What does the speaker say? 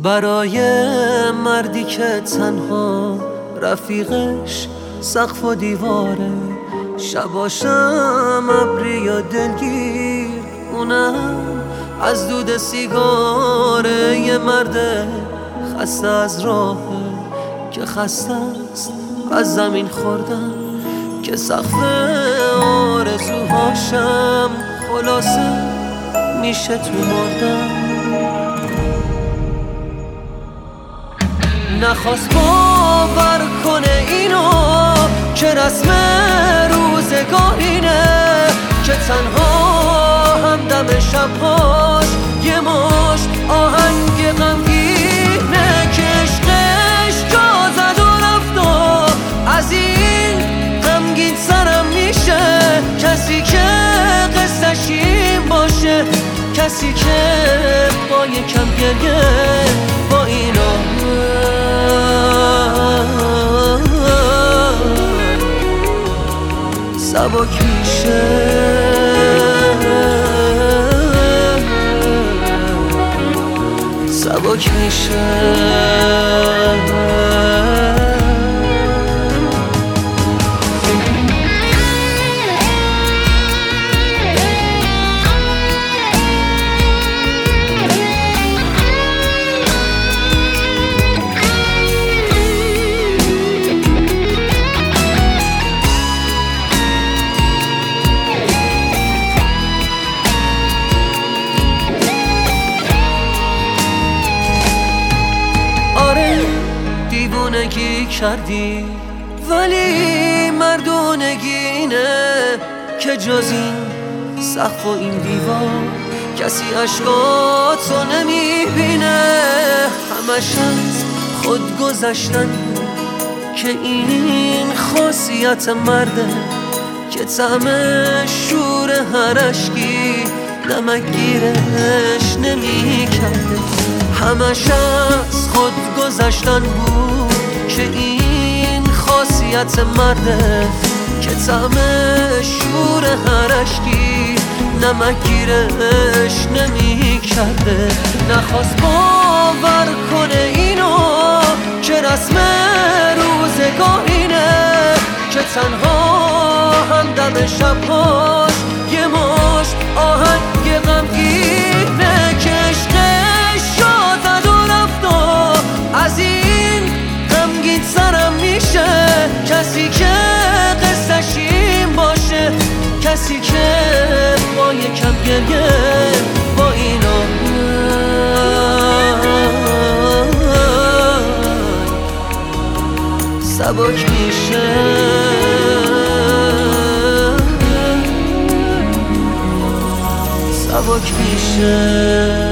برای مردی که تنها رفیقش سقف و دیواره، شباشم ابری یا دلگیر، اونم از دود سیگاره. یه مرد خسته از راهه که خسته است از زمین خوردن، که سقف آرزوهاشم خلاصه میشه تو مردن. نخواست باور کنه اینو که رسم روزگارینه، که تنها همدم شبهاش یه مشت آهنگ غمگینه، که عشقش جا زد و رفت و از این غمگین سرم میشه. کسی که قصه‌ش این باشه، کسی که با یکم گریه با اینا سبک میشه. سبک میشه. دیوونگی کردی ولی مردونگی اینه، که جز این سقف و این دیوار کسی عشقاتو نمیبینه. همش از خود گذشتن که این خاصیت مرده، که طعم شور هر اشکی نمکگیرش نمیکرده. همش از خود گذشتن بود که این خاصیت مرده، که طعم شور هر اشکی نمکگیرش نمیکرده. نخواست باور کنه اینو که رسم روزگارینه، که تنها همدم شبهاش یه مشت آهنگ غمگینه، که عشقش جا زد و رفت و از این غمگین سرم میشه. کسی که قصه‌ش این باشه، کسی که با یکم گریه با اینا سبک میشه. سبک میشه.